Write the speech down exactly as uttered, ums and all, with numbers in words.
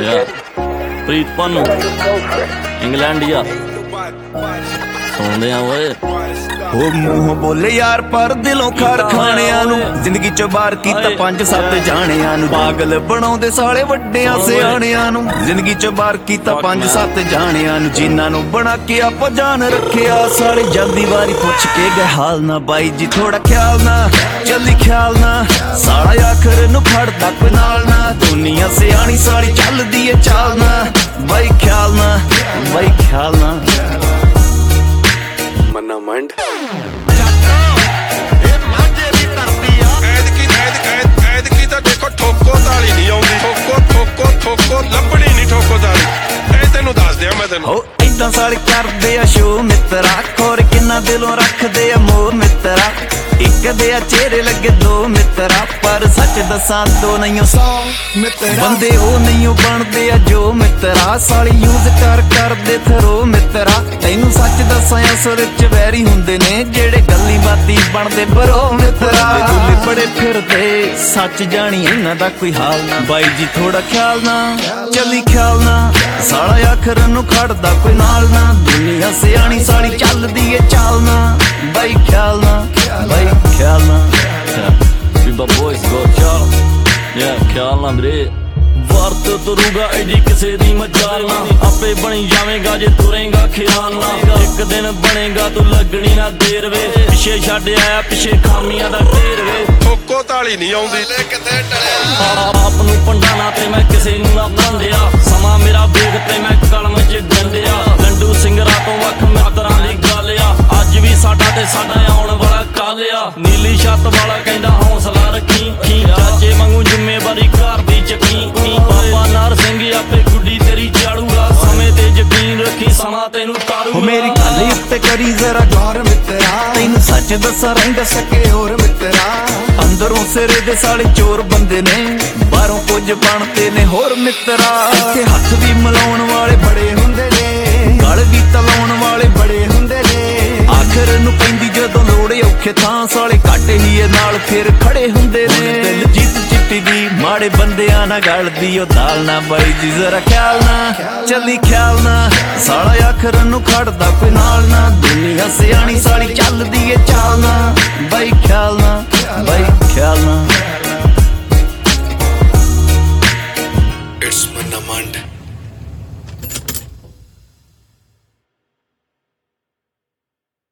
ਪ੍ਰੀਤ ਪੰਨੂ ਇੰਗਲੈਂਡੀਆ ਸੁਣਦੇ ਆ ਓਏ ਉਹ ਮੂੰਹ ਬੋਲੇ ਯਾਰ ਪਰ ਦਿਲੋਂ ਖਾਰ ਖਾਣਿਆਂ ਨੂੰ ਜ਼ਿੰਦਗੀ ਚ ਬਾਰ ਕੀਤਾ ਪੰਜ ਸੱਤ ਜਾਣਿਆਂ ਨੂੰ ਪਾਗਲ ਬਣਾਉਂਦੇ ਸਾਲੇ ਵੱਡਿਆਂ ਸਿਆਣਿਆਂ ਨੂੰ ਜ਼ਿੰਦਗੀ ਚ ਬਾਰ ਕੀਤਾ ਪੰਜ ਸੱਤ ਜਾਣਿਆਂ ਨੂੰ ਜਿਨ੍ਹਾਂ ਨੂੰ ਬਣਾ ਕੇ ਆਪਾਂ ਜਾਨ ਰੱਖਿਆ ਸਾਲੇ ਜਲਦੀ ਵਾਰੀ ਪੁੱਛ ਕੇ ਗਏ ਹਾਲ ਨਾ ਬਾਈ ਜੀ ਥੋੜਾ ਖਿਆਲ ਨਾ ਚੱਲੀ ਖਿਆਲ ਨਾ ਸਾਲਾ ਆਖਰ ਨੂੰ ਫੜਦਾ ਕੋਈ ਨਾਲ ਨਾ ਦੁਨੀਆ ਸਿਆਣੀ ਸਾਲੀ ਚੱਲਦੀ ਏ ਚਾਲ ਨਾ ਬਾਈ ਖਿਆਲ ਨਾ ਬਾਈ ਖਿਆਲ ਨਾ ਮਨਾ ਮੰਡ ਦੇਖੋ ਠੋਕੋ ਤਾਲੀ ਨਹੀਂ ਆਉਂਦੀ ਠੋਕੋ ਠੋਕੋ ਠੋਕੋ ਲੱਭਣੀ ਨਹੀਂ ਠੋਕੋ ਤਾਲੀ ਇਹ ਤੈਨੂੰ ਦੱਸ ਦਿਆਂ ਮੈਂ ਤੈਨੂੰ ਹੋ ਏਦਾਂ ਸਾਲੇ ਕਰਦੇ ਆ ਸ਼ੋ ਮਿੱਤਰਾ ਖੋਰ ਕਿੰਨਾ ਦਿਲੋਂ ਰੱਖਦੇ ਆ ਮੋਹ ਮਿੱਤਰਾ ਇੱਕ ਦੇ ਆ ਚਿਹਰੇ ਲੱਗੇ ਦੋ ਮਿੱਤਰਾ ਪਰ ਸੱਚ ਦੱਸਾਂ ਦੋ ਨਹੀਂ ਸੌ ਮਿੱਤਰਾ ਬੰਦੇ ਉਹ ਨਹੀਂ ਬਣਦੇ ਆ ਜੋ ਮਿੱਤਰਾ ਸਾਲੀ ਯੂਜ਼ ਕਰ ਕਰਦੇ ਥਰੋ ਮਿੱਤਰਾ ਤੈਨੂੰ ਸੱਚ ਦੱਸਾਂ ਅਸਲ ਵਿੱਚ ਵੈਰੀ ਹੁੰਦੇ ਨੇ ਜਿਹੜੇ ਗੱਲੀ ਬਾਤੀ ਬਣਦੇ ਬਰੋ ਮਿੱਤਰਾ ਦੁੱਲੇ ਬੜੇ ਫਿਰਦੇ ਸੱਚ ਜਾਣੀ ਇਹਨਾਂ ਦਾ ਕੋਈ ਹਾਲ ਨਾ ਬਾਈ ਜੀ ਥੋੜਾ ਖਿਆਲ ਨਾ ਚੱਲੀ ਖਿਆਲ ਨਾ ਸਾਲਾ ਆਖਰ ਨੂੰ ਖੜਦਾ ਕੋਈ ਨਾਲ ਨਾ ਦੁਨੀਆ ਸਿਆਣੀ ਸਾਲੀ ਚੱਲਦੀ ਏ ਚਾਲ ਨਾ ਬਾਈ ਖਿਆਲ ਨਾ ਬਾਈ ਖਿਆਲ ਨਾ ਬੀਬਾ ਬੋਇਸ ਗੋ ਚਾਲ ਯਾ ਖਿਆਲ ਨਾ ਵੀਰੇ ਵਰਤ ਤੁਰੂਗਾ ਐਡੀ ਕਿਸੇ ਦੀ ਮਜਾਲ ਨਾ ਆਪੇ ਬਣੀ ਜਾਵੇਂਗਾ ਜੇ ਤੁਰੇਂਗਾ ਖਿਆਲ ਨਾ ਇੱਕ ਦਿਨ ਬਣੇਗਾ ਤੂੰ ਲੱਗਣੀ ਨਾ ਦੇਰ ਵੇ ਪਿੱਛੇ ਛੱਡ ਆਇਆ ਪਿੱਛੇ ਖਾਮੀਆਂ ਦਾ ਢੇਰ ਵੇ ਠੋਕੋ ਤਾਲੀ ਨਹੀਂ ਆਉਂਦੀ ਲੈ ਕਿਤੇ ਟਲਿਆ ਆਪ ਨੂੰ ਪੰਡਾਣਾ ਤੇ ਮੈਂ ਕਿਸੇ ਨੂੰ ਨਾ ਬੰਦਿਆ ਸਮਾਂ ਮੇਰਾ ਵੇਖ ਤੇ ਮੈਂ ਕਲਮ ਚ ਗੰਡਿਆ ਲੰਡੂ ਸਿੰਗਰਾਂ ਤੋਂ ਵੱਖ ਮਿੱਤਰਾਂ ਦੀ ਗੱਲ ਆ ਅੱਜ ਵੀ ਸਾਡਾ ਤੇ ਸਾਡਾ ਆਉਣ ਵਾਲਾ ਕੱਲ ਆ ਨੀਲੀ ਛੱਤ ਵਾਲਾ ਕਹਿੰਦਾ ਹੌਸਲਾ ਰੱਖੀ ਕੀ ਚਾਚੇ ਵਾਂਗੂ ਜ਼ਿੰਮੇਵਾਰੀ ਘਰ ਦੀ ਚੱਕੀ ਬਾਬਾ ਨਾਰ ਸਿੰਘ ਆਪੇ ਗੁੱਡੀ ਤੇਰੀ ਚਾੜੂਗਾ ਸਮੇਂ ਤੇ ਯਕੀਨ ਰੱਖੀ ਸਮਾਂ ਤੈਨੂੰ ਤਾਰੂਗਾ ਮੇਰੀ ਗੱਲ ਉੱਤੇ ਕਰੀ ਜ਼ਰਾ ਗੌਰ ਮਿੱਤਰਾ ਤੈਨੂੰ ਸੱਚ ਦੱਸਾਂ ਰਹਿੰਦਾ ਸਕੇ ਹੋਰ ਮਿੱਤਰਾ ਅੰਦਰੋਂ ਸਿਰੇ ਦੇ ਸਾਲੇ ਚੋਰ ਬੰਦੇ ਨੇ ਬਾਹਰੋਂ ਕੁਝ ਬਣਦੇ ਨੇ ਹੋਰ ਮਿੱਤਰਾ ਇੱਥੇ ਹੱਥ ਵੀ ਮਿਲਾਉਣ ਵਾਲੇ ਬੜੇ ਹੁੰਦੇ ਨੇ ਗਲ ਵੀ ਤਲਾਉਣ ਵਾਲੇ ਬੜੇ ਹੁੰਦੇ ਨੇ ਆਖਰ ਨੂੰ ਪੈਂਦੀ ਜਦੋਂ ਲੋੜ ਔਖੇ ਥਾਂ ਸਾਲੇ ਘੱਟ ਹੀ ਇਹ ਨਾਲ ਫਿਰ ਖੜੇ ਹੁੰਦੇ ਨੇ ਦਿਲ ਜਿੱਤ ਚਿੱਟੀ ਦੀ ਮਾੜੇ ਬੰਦਿਆਂ ਨਾਲ ਗਲਦੀ ਉਹ ਦਾਲ ਨਾ ਬਾਈ ਜੀ ਜ਼ਰਾ ਖਿਆਲ ਨਾ ਚੱਲੀ ਖਿਆਲ ਨਾ ਸਾਲਾ ਆਖਰ ਨੂੰ ਖੜਦਾ ਕੋਈ ਨਾਲ ਨਾ ਦੁਨੀਆ ਸਿਆਣੀ ਸਾਲੀ ਚੱਲਦੀ ਏ ਚਾਲ ਨਾ ਬਾਈ ਖਿਆਲ ਨਾ ਬਾਈ ਖਿਆਲ ਨਾ